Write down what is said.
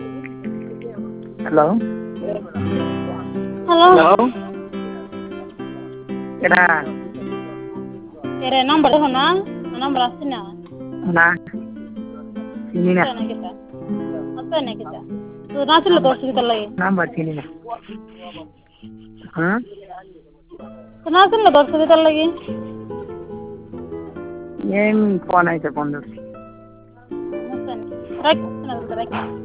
hello hello hello ಎಡ ಕೆರೆ number Hona number ಹಸ್ತೀನ ನಾ ಸಿನಿನ ನಾಸಿಲ್ಲ ತೋರ್ಸಿದ್ದಲ್ಲ ನಂಬರ್ ಸಿನಿನ ಹಾಂ ನಾಸಿಲ್ಲ ತೋರ್ಸಿದ್ದಲ್ಲಗಿ ಏನು ಫೋನ್ ಐತೆ ಬಂದು ರ